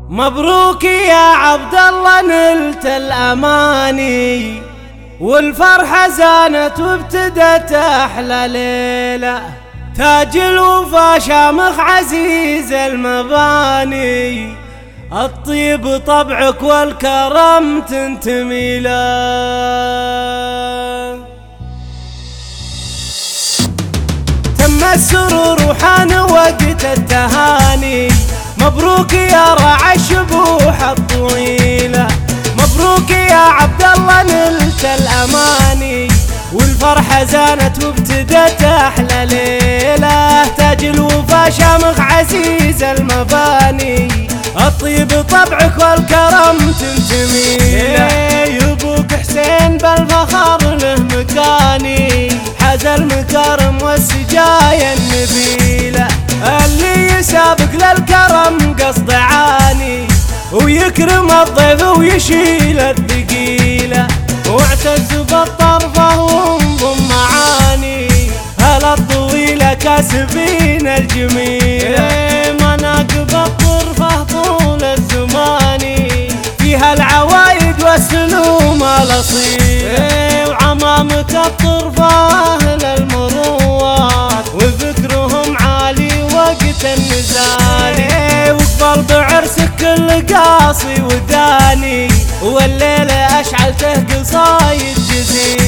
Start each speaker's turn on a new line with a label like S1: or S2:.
S1: مبروك يا عبد الله نلت الأماني، والفرحة زانت وابتدت أحلى ليلة. تاج الوفا شامخ عزيز المباني، الطيب طبعك والكرم تنتمي له. تم السرور وحان وقت التهاني، مبروك يا راعي الشبوح الطويلة. مبروك يا عبد الله نلت الأماني، والفرحة زانت وابتدت أحلى ليلة. تاج الوفا شامخ عزيز المباني، الطيب طبعك والكرم تنتمي له. يبوك حسين بالفخر له مكاني، حاز المكارم والسجايا النبيلة. اللي يسابق للكرم قصد عاني، ويكرم الضيف ويشيل الثقيلة. واعتز بالطرفة وانضم معاني، هلا الطويلة كاسبين الجميلة. مناقب الطرفة طول الزمان، فيها العوايد والسلوم الأصيل. وعمامة الطرفة أهل المروات، وفكرهم عالي وقت النزال. وقبل بعرسك كل قاصي وداني، والليلة أشعلته قصايد جزيل.